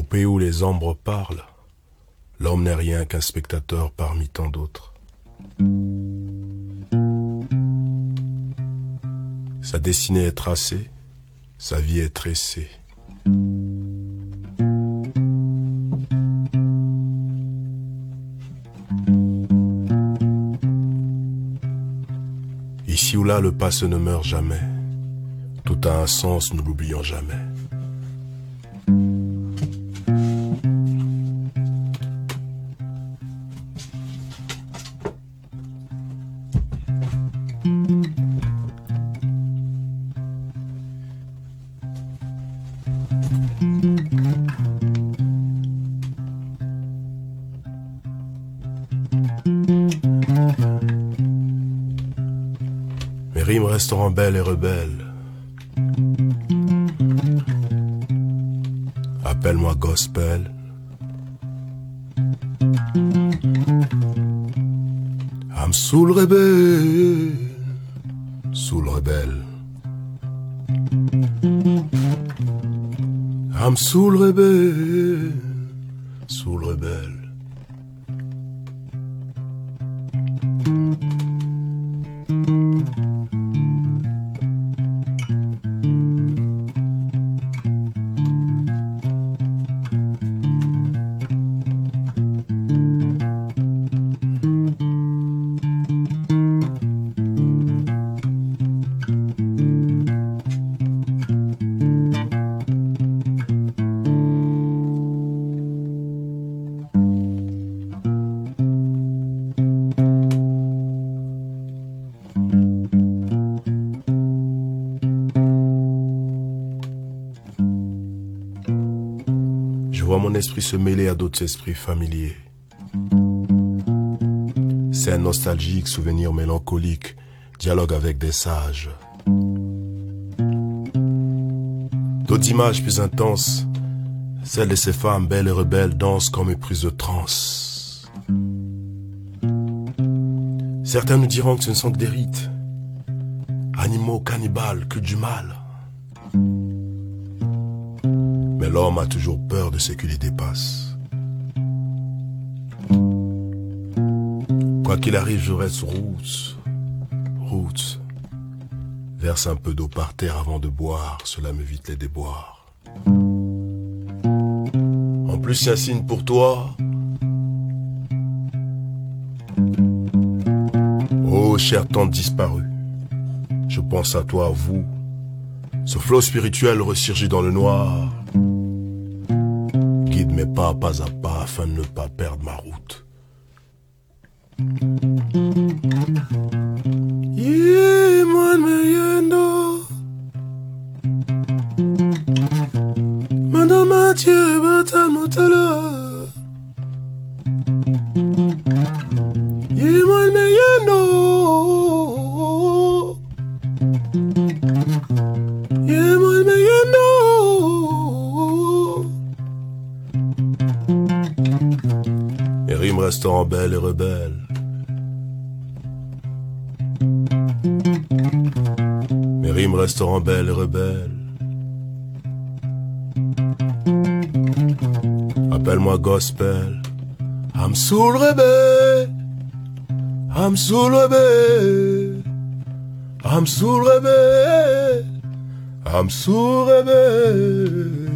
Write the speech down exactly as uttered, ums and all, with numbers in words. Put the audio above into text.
pays où les ombres parlent, l'homme n'est rien qu'un spectateur parmi tant d'autres. Sa destinée est tracée, sa vie est tressée. Ici ou là, le passé ne meurt jamais. Tout a un sens, nous l'oublions jamais. Mes rimes resteront belles et rebelles. Appelle-moi gospel. I'm soul rebelle, soul rebelle. I'm soul rebelle, soul rebelle. Je vois mon esprit se mêler à d'autres esprits familiers. Scènes nostalgiques, souvenirs mélancoliques, dialogue avec des sages. D'autres images plus intenses, celles de ces femmes belles et rebelles dansent comme éprise de transe. Certains nous diront que ce ne sont que des rites, animaux cannibales, que du mal. Mais l'homme a toujours peur de ce qui les dépasse. Quoi qu'il arrive, je reste roots, roots. Verse un peu d'eau par terre avant de boire, cela m'évite les déboires. En plus, c'est un signe pour toi. Oh, chère tante disparue, je pense à toi, à vous. Ce flot spirituel ressurgit dans le noir. Guide mes pas pas à pas afin de ne pas perdre ma route. Yimon meyendo Madame Mathieu batal motala Yimon meyendo Yimon meyendo Les rimes resteront belles et rebelles. Mes rimes resteront belles et rebelles. Appelle-moi gospel. I'm soul rebelle. I'm soul rebelle. I'm soul rebelle. I'm soul rebelle.